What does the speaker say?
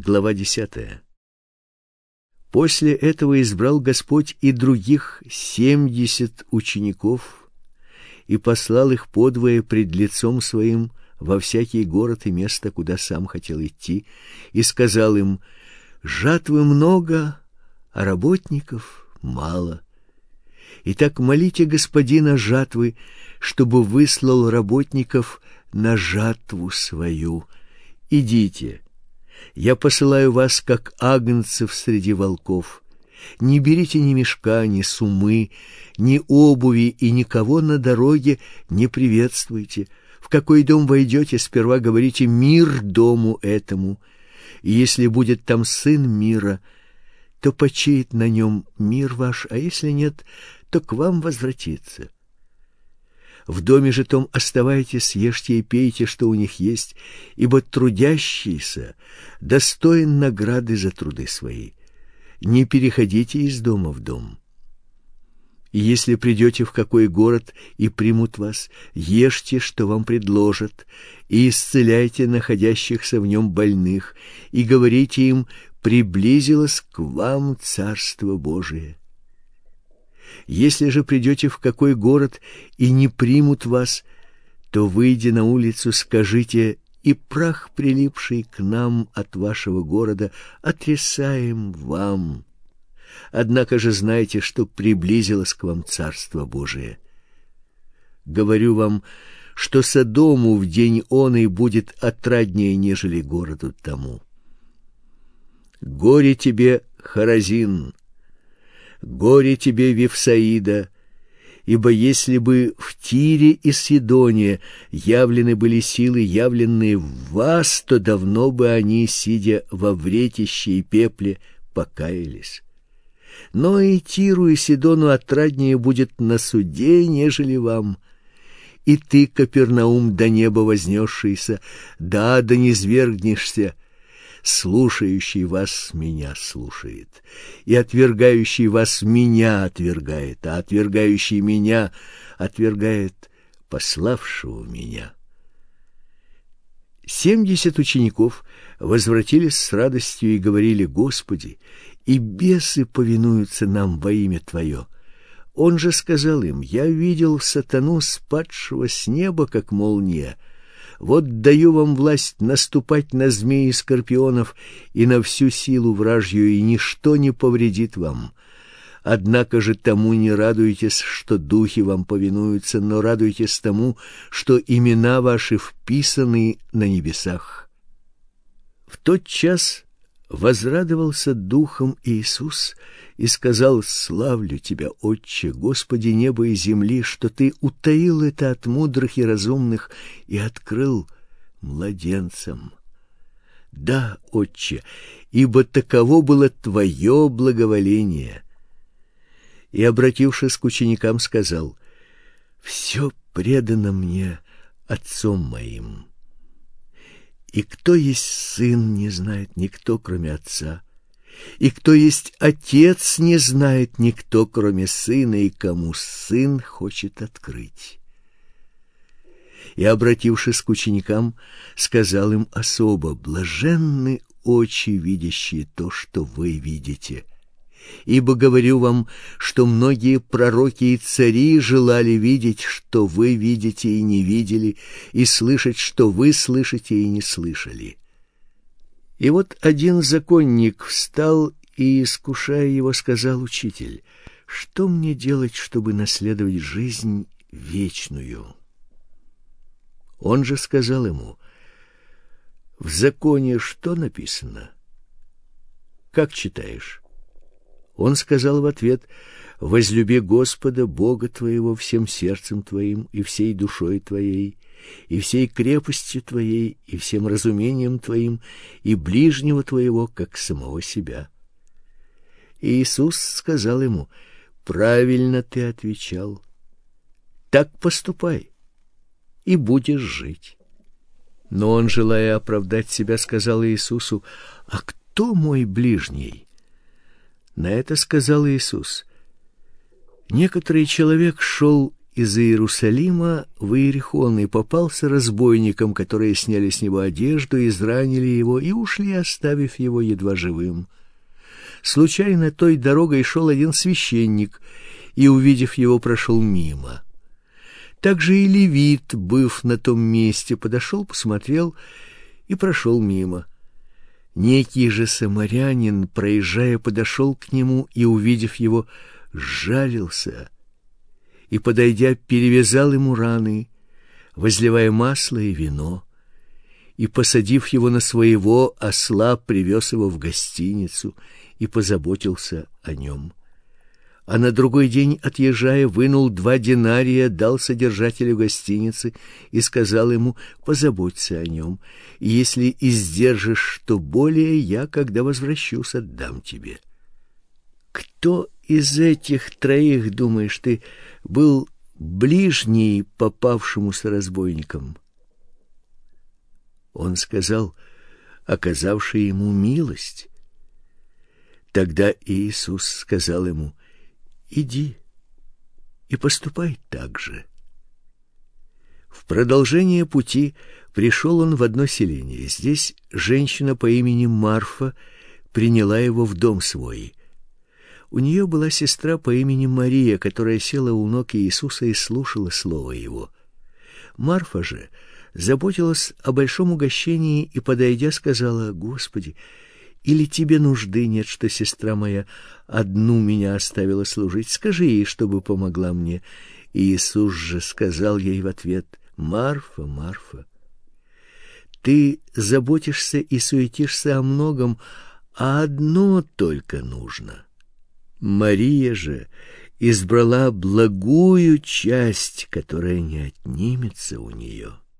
Глава 10. После этого избрал Господь и других 70 учеников и послал их подвое пред лицом своим во всякий город и место, куда сам хотел идти, и сказал им: жатвы много, а работников мало. Итак, молите Господина жатвы, чтобы выслал работников на жатву свою. Идите, я посылаю вас, как агнцев среди волков. Не берите ни мешка, ни сумы, ни обуви, и никого на дороге не приветствуйте. В какой дом войдете, сперва говорите: мир дому этому. И если будет там сын мира, то почиет на нем мир ваш, а если нет, то к вам возвратится. В доме же том оставайтесь, ешьте и пейте, что у них есть, ибо трудящийся достоин награды за труды свои. Не переходите из дома в дом. И если придете в какой город и примут вас, ешьте, что вам предложат, и исцеляйте находящихся в нем больных, и говорите им: приблизилось к вам Царство Божие. Если же придете в какой город и не примут вас, то, выйдя на улицу, скажите: и прах, прилипший к нам от вашего города, отрисаем вам. Однако же знайте, что приблизилось к вам Царство Божие. Говорю вам, что Содому в день оный будет отраднее, нежели городу тому. Горе тебе, Хоразин! Горе тебе, Вифсаида! Ибо если бы в Тире и Сидоне явлены были силы, явленные в вас, то давно бы они, сидя во вретище и пепле, покаялись. Но и Тиру и Сидону отраднее будет на суде, нежели вам. И ты, Капернаум, до неба вознесшийся, да низвергнешься. Слушающий вас меня слушает, и отвергающий вас меня отвергает, а отвергающий меня отвергает пославшего меня. 70 учеников возвратились с радостью и говорили: Господи, и бесы повинуются нам во имя Твое. Он же сказал им: я видел сатану, спадшего с неба, как молния. Вот даю вам власть наступать на змей и скорпионов и на всю силу вражью, и ничто не повредит вам. Однако же тому не радуйтесь, что духи вам повинуются, но радуйтесь тому, что имена ваши вписаны на небесах. В тот час возрадовался духом Иисус и сказал: славлю Тебя, Отче, Господи неба и земли, что Ты утаил это от мудрых и разумных и открыл младенцам. Да, Отче, ибо таково было Твое благоволение. И, обратившись к ученикам, сказал: все предано мне Отцом моим. И кто есть сын, не знает никто, кроме Отца. И кто есть Отец, не знает никто, кроме Сына, и кому Сын хочет открыть. И, обратившись к ученикам, сказал им особо: блаженны очи, видящие то, что вы видите. Ибо говорю вам, что многие пророки и цари желали видеть, что вы видите и не видели, и слышать, что вы слышите и не слышали. И вот один законник встал и, искушая его, сказал: Учитель, что мне делать, чтобы наследовать жизнь вечную? Он же сказал ему: в законе что написано? Как читаешь? Он сказал в ответ: возлюби Господа Бога твоего всем сердцем твоим и всей душой твоей, и всей крепостью твоей, и всем разумением твоим, и ближнего твоего, как самого себя. И Иисус сказал ему: правильно ты отвечал. Так поступай, и будешь жить. Но он, желая оправдать себя, сказал Иисусу: а кто мой ближний? На это сказал Иисус: некоторый человек шел из Иерусалима в Иерихон и попался разбойникам, которые сняли с него одежду, изранили его и ушли, оставив его едва живым. Случайно той дорогой шел один священник, и, увидев его, прошел мимо. Также и левит, быв на том месте, подошел, посмотрел и прошел мимо. Некий же самарянин, проезжая, подошел к нему и, увидев его, сжалился и, подойдя, перевязал ему раны, возливая масло и вино, и, посадив его на своего осла, привез его в гостиницу и позаботился о нем. А на другой день, отъезжая, вынул 2 динария, дал содержателю гостиницы и сказал ему: позаботься о нем, и если издержишь что более, я, когда возвращусь, отдам тебе. Кто из этих 3, думаешь ты, был ближний попавшемуся разбойникам? Он сказал: оказавший ему милость. Тогда Иисус сказал ему: иди и поступай так же. В продолжение пути пришел он в одно селение. Здесь женщина по имени Марфа приняла его в дом свой. У нее была сестра по имени Мария, которая села у ног Иисуса и слушала слово его. Марфа же заботилась о большом угощении и, подойдя, сказала: Господи, или тебе нужды нет, что сестра моя одну меня оставила служить? Скажи ей, чтобы помогла мне. И Иисус же сказал ей в ответ: Марфа, Марфа, ты заботишься и суетишься о многом, а одно только нужно. Мария же избрала благую часть, которая не отнимется у нее.